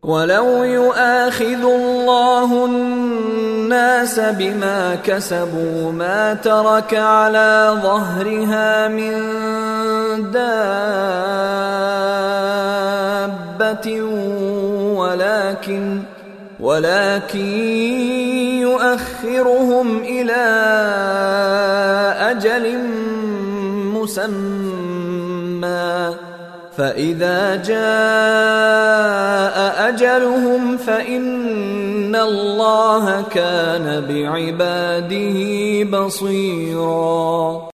ولو يؤاخذ الله الناس بما كسبوا ما ترك على ظهرها من دابة ولكن يؤخرهم إلى أجل مسمى فإذا جاء أجلهم فإن الله كان بعباده بصيرا.